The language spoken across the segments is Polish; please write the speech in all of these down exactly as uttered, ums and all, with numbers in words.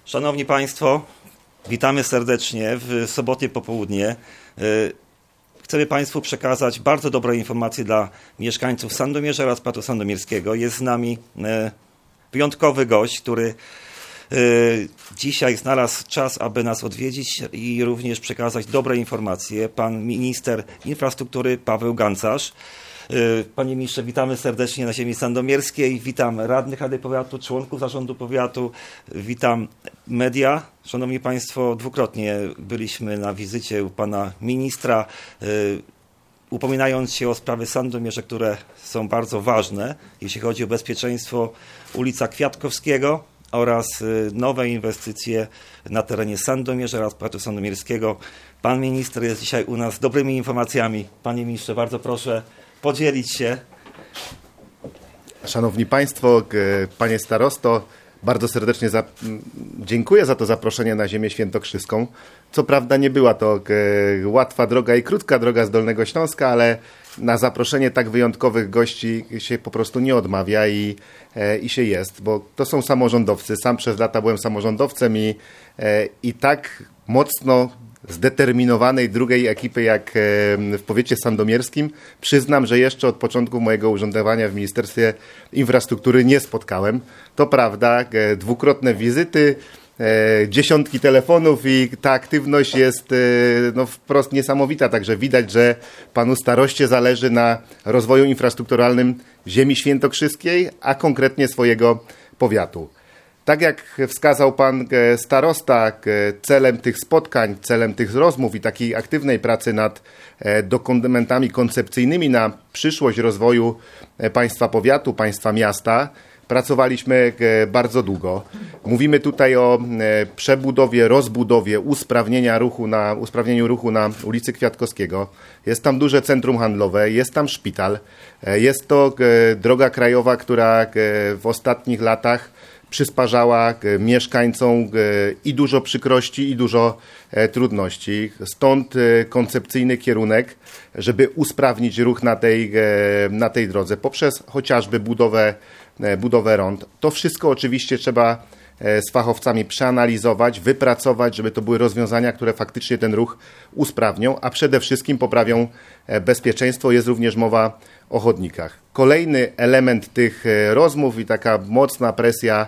Szanowni Państwo, witamy serdecznie w sobotnie popołudnie. Chcemy Państwu przekazać bardzo dobre informacje dla mieszkańców Sandomierza oraz powiatu sandomierskiego. Jest z nami wyjątkowy gość, który dzisiaj znalazł czas, aby nas odwiedzić i również przekazać dobre informacje. Pan minister infrastruktury Paweł Gancarz. Panie ministrze, witamy serdecznie na ziemi sandomierskiej. Witam radnych Rady Powiatu, członków zarządu powiatu. Witam media. Szanowni Państwo, dwukrotnie byliśmy na wizycie u pana ministra, upominając się o sprawy Sandomierza, które są bardzo ważne, jeśli chodzi o bezpieczeństwo ulica Kwiatkowskiego oraz nowe inwestycje na terenie Sandomierza oraz powiatu sandomierskiego. Pan minister jest dzisiaj u nas z dobrymi informacjami. Panie ministrze, bardzo proszę podzielić się. Szanowni Państwo, Panie Starosto, bardzo serdecznie za, dziękuję za to zaproszenie na ziemię świętokrzyską. Co prawda nie była to łatwa droga i krótka droga z Dolnego Śląska, ale na zaproszenie tak wyjątkowych gości się po prostu nie odmawia i, i się jest, bo to są samorządowcy. Sam przez lata byłem samorządowcem i, i tak mocno zdeterminowanej drugiej ekipy jak w powiecie sandomierskim. Przyznam, że jeszcze od początku mojego urzędowania w Ministerstwie Infrastruktury nie spotkałem. To prawda, dwukrotne wizyty, dziesiątki telefonów i ta aktywność jest no, wprost niesamowita. Także widać, że panu staroście zależy na rozwoju infrastrukturalnym ziemi świętokrzyskiej, a konkretnie swojego powiatu. Tak jak wskazał pan starosta, celem tych spotkań, celem tych rozmów i takiej aktywnej pracy nad dokumentami koncepcyjnymi na przyszłość rozwoju państwa powiatu, państwa miasta, pracowaliśmy bardzo długo. Mówimy tutaj o przebudowie, rozbudowie, usprawnienia ruchu na, usprawnieniu ruchu na ulicy Kwiatkowskiego. Jest tam duże centrum handlowe, jest tam szpital. Jest to droga krajowa, która w ostatnich latach przysparzała mieszkańcom i dużo przykrości, i dużo trudności. Stąd koncepcyjny kierunek, żeby usprawnić ruch na tej, na tej drodze poprzez chociażby budowę, budowę rond. To wszystko oczywiście trzeba z fachowcami przeanalizować, wypracować, żeby to były rozwiązania, które faktycznie ten ruch usprawnią, a przede wszystkim poprawią bezpieczeństwo. Jest również mowa o chodnikach. Kolejny element tych rozmów i taka mocna presja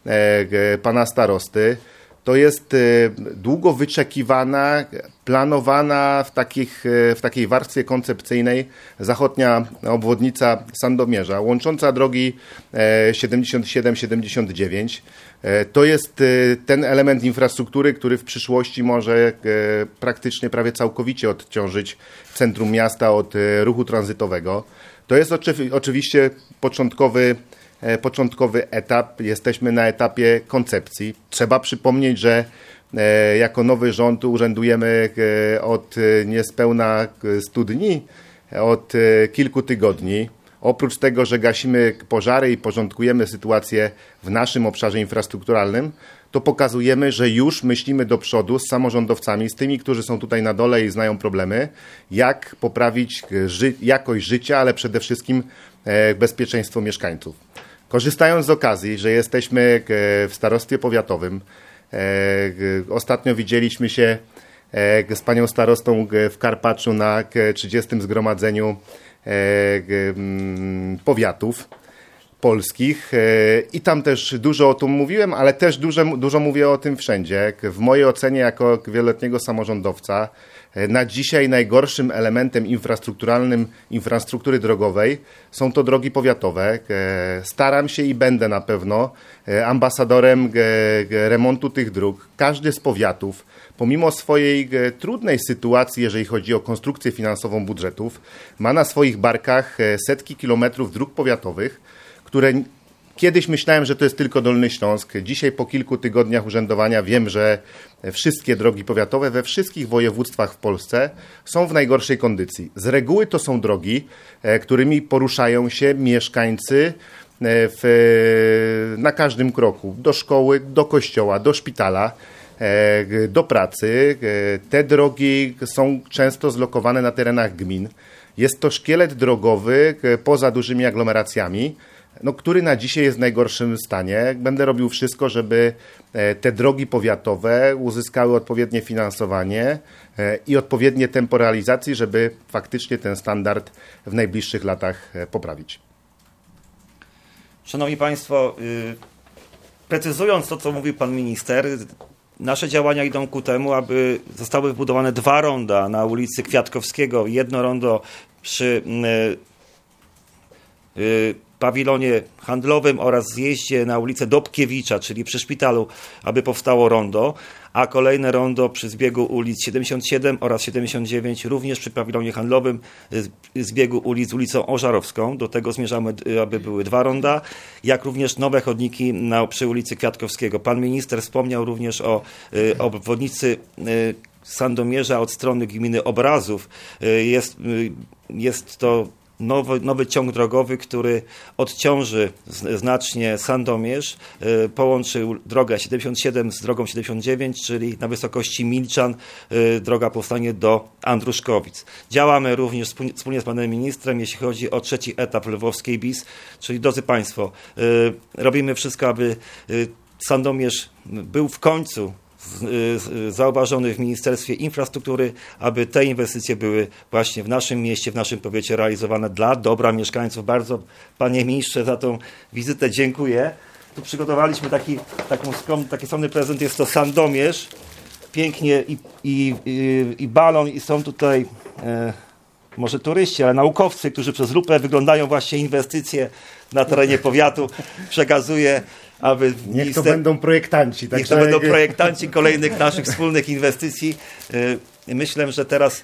pana starosty to jest długo wyczekiwana, planowana w, takich, w takiej warstwie koncepcyjnej zachodnia obwodnica Sandomierza, łącząca drogi siedemdziesiąt siedem siedemdziesiąt dziewięć. To jest ten element infrastruktury, który w przyszłości może praktycznie prawie całkowicie odciążyć centrum miasta od ruchu tranzytowego. To jest oczywiście początkowy Początkowy etap, jesteśmy na etapie koncepcji. Trzeba przypomnieć, że jako nowy rząd urzędujemy od niespełna stu dni, od kilku tygodni. Oprócz tego, że gasimy pożary i porządkujemy sytuację w naszym obszarze infrastrukturalnym, to pokazujemy, że już myślimy do przodu z samorządowcami, z tymi, którzy są tutaj na dole i znają problemy, jak poprawić ży- jakość życia, ale przede wszystkim bezpieczeństwo mieszkańców. Korzystając z okazji, że jesteśmy w starostwie powiatowym, ostatnio widzieliśmy się z panią starostą w Karpaczu na trzydziestym zgromadzeniu powiatów polskich i tam też dużo o tym mówiłem, ale też dużo, dużo mówię o tym wszędzie. W mojej ocenie jako wieloletniego samorządowca na dzisiaj najgorszym elementem infrastrukturalnym infrastruktury drogowej są to drogi powiatowe. Staram się i będę na pewno ambasadorem remontu tych dróg. Każdy z powiatów, pomimo swojej trudnej sytuacji, jeżeli chodzi o konstrukcję finansową budżetów, ma na swoich barkach setki kilometrów dróg powiatowych, które kiedyś myślałem, że to jest tylko Dolny Śląsk. Dzisiaj po kilku tygodniach urzędowania wiem, że wszystkie drogi powiatowe we wszystkich województwach w Polsce są w najgorszej kondycji. Z reguły to są drogi, którymi poruszają się mieszkańcy w, na każdym kroku. Do szkoły, do kościoła, do szpitala, do pracy. Te drogi są często zlokowane na terenach gmin. Jest to szkielet drogowy poza dużymi aglomeracjami, no, który na dzisiaj jest w najgorszym stanie. Będę robił wszystko, żeby te drogi powiatowe uzyskały odpowiednie finansowanie i odpowiednie tempo realizacji, żeby faktycznie ten standard w najbliższych latach poprawić. Szanowni Państwo, precyzując to, co mówił Pan Minister, nasze działania idą ku temu, aby zostały wybudowane dwa ronda na ulicy Kwiatkowskiego, jedno rondo przy pawilonie handlowym oraz zjeździe na ulicę Dobkiewicza, czyli przy szpitalu, aby powstało rondo, a kolejne rondo przy zbiegu ulic siedemdziesiąt siedem oraz siedemdziesiąt dziewięć, również przy pawilonie handlowym, zbiegu ulic z ulicą Ożarowską. Do tego zmierzamy, aby były dwa ronda, jak również nowe chodniki na, przy ulicy Kwiatkowskiego. Pan minister wspomniał również o y, obwodnicy y, Sandomierza od strony gminy Obrazów. Y, jest, y, jest to Nowy, nowy ciąg drogowy, który odciąży znacznie Sandomierz, y, połączy drogę siedemdziesiąt siedem z drogą siedemdziesiąt dziewięć, czyli na wysokości Milczan y, droga powstanie do Andruszkowic. Działamy również wspólnie z panem ministrem, jeśli chodzi o trzeci etap Lwowskiej B I S, czyli drodzy Państwo, y, robimy wszystko, aby y, Sandomierz był w końcu zauważony w Ministerstwie Infrastruktury, aby te inwestycje były właśnie w naszym mieście, w naszym powiecie realizowane dla dobra mieszkańców. Bardzo, panie ministrze, za tą wizytę dziękuję. Tu przygotowaliśmy taki, taką skromny, taki skromny prezent, jest to Sandomierz. Pięknie i, i, i, i balon i są tutaj e, może turyści, ale naukowcy, którzy przez lupę wyglądają właśnie inwestycje na terenie powiatu. Przekazuję, aby Niech minister... to będą projektanci. Tak Niech to będą projektanci kolejnych naszych wspólnych inwestycji. Myślę, że teraz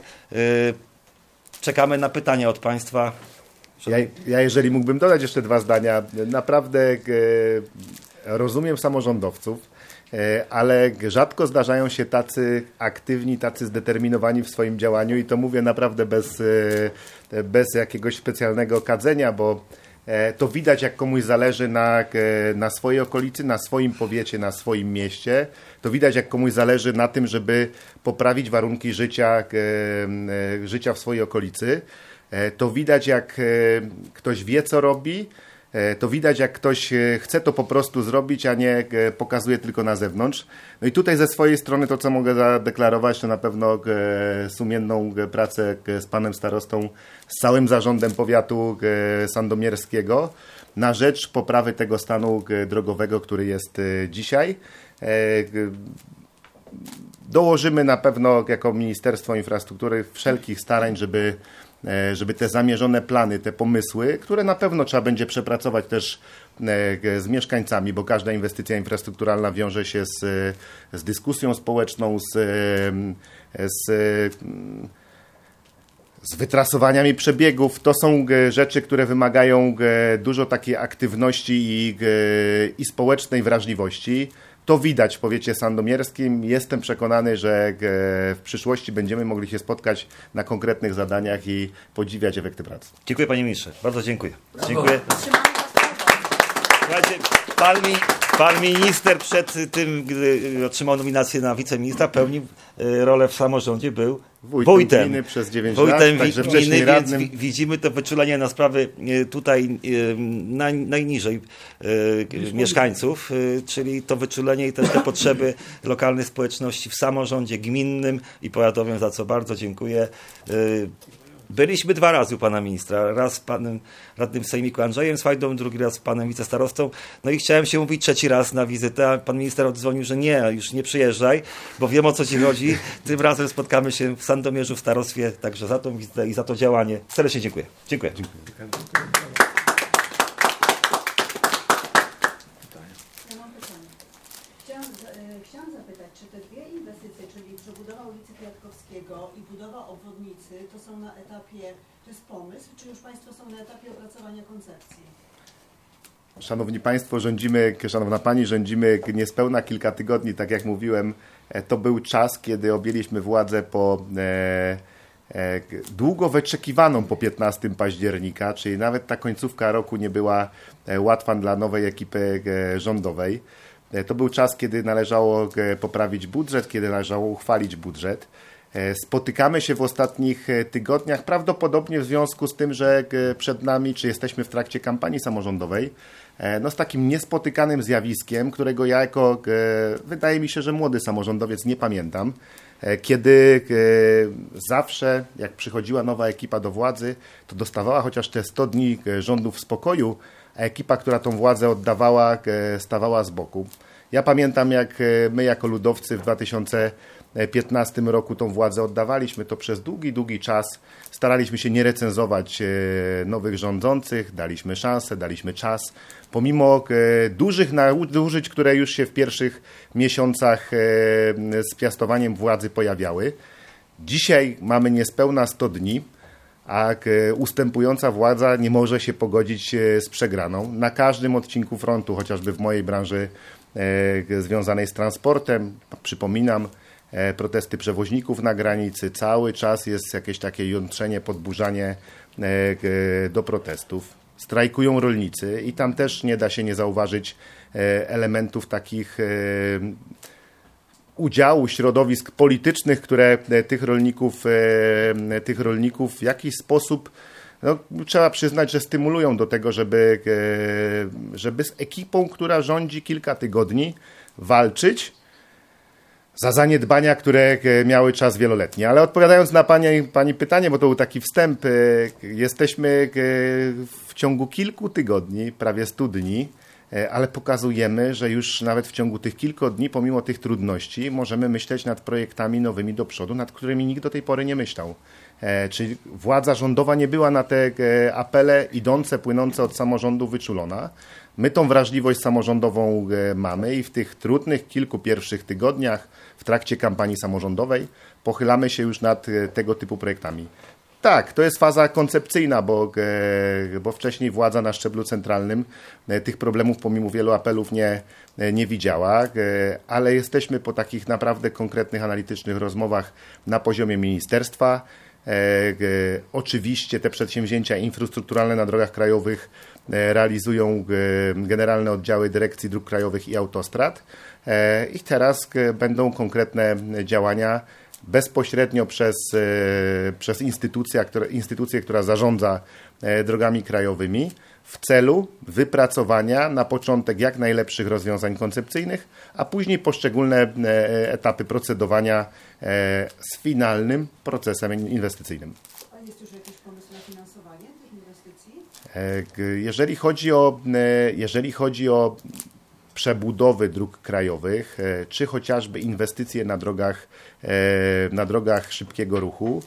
czekamy na pytania od Państwa. Ja, ja jeżeli mógłbym dodać jeszcze dwa zdania, naprawdę e, rozumiem samorządowców, e, ale rzadko zdarzają się tacy aktywni, tacy zdeterminowani w swoim działaniu i to mówię naprawdę bez, e, bez jakiegoś specjalnego kadzenia, bo to widać, jak komuś zależy na, na swojej okolicy, na swoim powiecie, na swoim mieście. To widać, jak komuś zależy na tym, żeby poprawić warunki życia, życia w swojej okolicy. To widać, jak ktoś wie, co robi. To widać, jak ktoś chce to po prostu zrobić, a nie pokazuje tylko na zewnątrz. No i tutaj ze swojej strony to, co mogę zadeklarować, to na pewno sumienną pracę z panem starostą, z całym zarządem powiatu sandomierskiego na rzecz poprawy tego stanu drogowego, który jest dzisiaj. Dołożymy na pewno jako Ministerstwo Infrastruktury wszelkich starań, żeby żeby te zamierzone plany, te pomysły, które na pewno trzeba będzie przepracować też z mieszkańcami, bo każda inwestycja infrastrukturalna wiąże się z, z dyskusją społeczną, z, z, z wytrasowaniami przebiegów. To są rzeczy, które wymagają dużo takiej aktywności i, i społecznej wrażliwości. To widać w powiecie sandomierskim. Jestem przekonany, że w przyszłości będziemy mogli się spotkać na konkretnych zadaniach i podziwiać efekty pracy. Dziękuję, panie ministrze. Bardzo dziękuję. Dziękuję. Słuchajcie, pan, mi, pan minister przed tym, gdy otrzymał nominację na wiceministra, pełnił rolę w samorządzie, był Wójtem, wójtem gminy przez dziewięć wójtem lat, także gminy, wcześniej więc radnym. widzimy to wyczulenie na sprawy tutaj naj, najniżej mieszkańców, czyli to wyczulenie i te, te potrzeby lokalnej społeczności w samorządzie gminnym i powiatowym, za co bardzo dziękuję. Byliśmy dwa razy u pana ministra. Raz z panem radnym sejmiku Andrzejem Swajdą, drugi raz z panem wicestarostą. No i chciałem się mówić trzeci raz na wizytę, a pan minister odzwonił, że nie, już nie przyjeżdżaj, bo wiem, o co ci chodzi. Tym razem spotkamy się w Sandomierzu, w starostwie, także za tą wizytę i za to działanie serdecznie dziękuję. Dziękuję. dziękuję. Chciałam zapytać, czy te dwie inwestycje, czyli przebudowa ulicy Kwiatkowskiego i budowa obwodnicy, to są na etapie, to jest pomysł, czy już Państwo są na etapie opracowania koncepcji? Szanowni Państwo, rządzimy, Szanowna Pani, rządzimy niespełna kilka tygodni, tak jak mówiłem. To był czas, kiedy objęliśmy władzę po e, e, długo wyczekiwaną po piętnastego października, czyli nawet ta końcówka roku nie była łatwa dla nowej ekipy rządowej. To był czas, kiedy należało poprawić budżet, kiedy należało uchwalić budżet. Spotykamy się w ostatnich tygodniach, prawdopodobnie w związku z tym, że przed nami, czy jesteśmy w trakcie kampanii samorządowej, no z takim niespotykanym zjawiskiem, którego ja jako, wydaje mi się, że młody samorządowiec nie pamiętam, kiedy zawsze, jak przychodziła nowa ekipa do władzy, to dostawała chociaż te sto dni rządów spokoju, a ekipa, która tą władzę oddawała, stawała z boku. Ja pamiętam, jak my jako ludowcy w dwa tysiące piętnastym roku tą władzę oddawaliśmy, to przez długi, długi czas staraliśmy się nie recenzować nowych rządzących, daliśmy szansę, daliśmy czas. Pomimo dużych nadużyć, które już się w pierwszych miesiącach z piastowaniem władzy pojawiały, dzisiaj mamy niespełna sto dni, a ustępująca władza nie może się pogodzić z przegraną. Na każdym odcinku frontu, chociażby w mojej branży związanej z transportem, przypominam, protesty przewoźników na granicy, cały czas jest jakieś takie jątrzenie, podburzanie do protestów. Strajkują rolnicy i tam też nie da się nie zauważyć elementów takich udziału środowisk politycznych, które tych rolników, tych rolników w jakiś sposób, no, trzeba przyznać, że stymulują do tego, żeby, żeby z ekipą, która rządzi kilka tygodni, walczyć za zaniedbania, które miały czas wieloletni. Ale odpowiadając na pani, pani pytanie, bo to był taki wstęp, jesteśmy w ciągu kilku tygodni, prawie stu dni, ale pokazujemy, że już nawet w ciągu tych kilku dni, pomimo tych trudności, możemy myśleć nad projektami nowymi do przodu, nad którymi nikt do tej pory nie myślał. Czyli władza rządowa nie była na te apele idące, płynące od samorządu wyczulona. My tą wrażliwość samorządową mamy i w tych trudnych kilku pierwszych tygodniach w trakcie kampanii samorządowej pochylamy się już nad tego typu projektami. Tak, to jest faza koncepcyjna, bo, bo wcześniej władza na szczeblu centralnym tych problemów pomimo wielu apelów nie, nie widziała, ale jesteśmy po takich naprawdę konkretnych, analitycznych rozmowach na poziomie ministerstwa. Oczywiście te przedsięwzięcia infrastrukturalne na drogach krajowych realizują generalne oddziały Dyrekcji Dróg Krajowych i Autostrad i teraz będą konkretne działania bezpośrednio przez, przez instytucję, która, instytucję, która zarządza drogami krajowymi w celu wypracowania na początek jak najlepszych rozwiązań koncepcyjnych, a później poszczególne etapy procedowania z finalnym procesem inwestycyjnym. A jest już jakiś pomysł na finansowanie tych inwestycji? Jeżeli chodzi o, jeżeli chodzi o przebudowy dróg krajowych, czy chociażby inwestycje na drogach, na drogach szybkiego ruchu,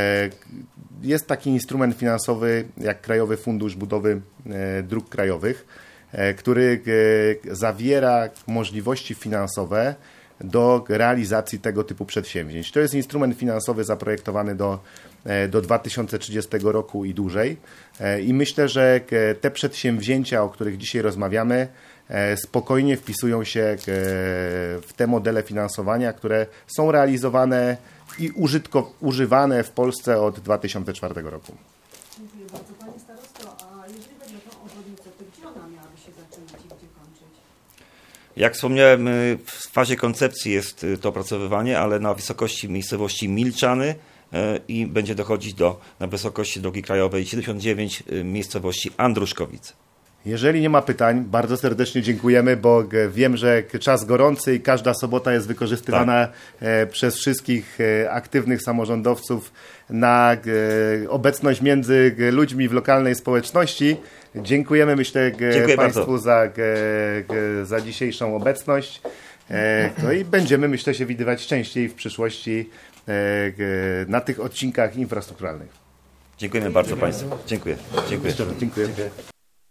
jest taki instrument finansowy jak Krajowy Fundusz Budowy Dróg Krajowych, który zawiera możliwości finansowe do realizacji tego typu przedsięwzięć. To jest instrument finansowy zaprojektowany do, do dwa tysiące trzydziestego roku i dłużej i myślę, że te przedsięwzięcia, o których dzisiaj rozmawiamy, spokojnie wpisują się w te modele finansowania, które są realizowane i użytko, używane w Polsce od dwa tysiące czwartego roku. Dziękuję bardzo. Panie starosto, a jeżeli chodzi o tą obwodnicę, to gdzie ona miałaby się zaczynać i gdzie kończyć? Jak wspomniałem, w fazie koncepcji jest to opracowywanie, ale na wysokości miejscowości Milczany i będzie dochodzić do, na wysokości drogi krajowej siedemdziesiąt dziewięć miejscowości Andruszkowice. Jeżeli nie ma pytań, bardzo serdecznie dziękujemy, bo wiem, że czas gorący i każda sobota jest wykorzystywana tak. przez wszystkich aktywnych samorządowców na obecność między ludźmi w lokalnej społeczności. Dziękujemy, myślę, Dziękuję Państwu za, za dzisiejszą obecność. No i będziemy, myślę, się widywać częściej w przyszłości na tych odcinkach infrastrukturalnych. Dziękujemy bardzo Państwu. Dziękuję. Dziękuję. Dziękuję. Dziękuję.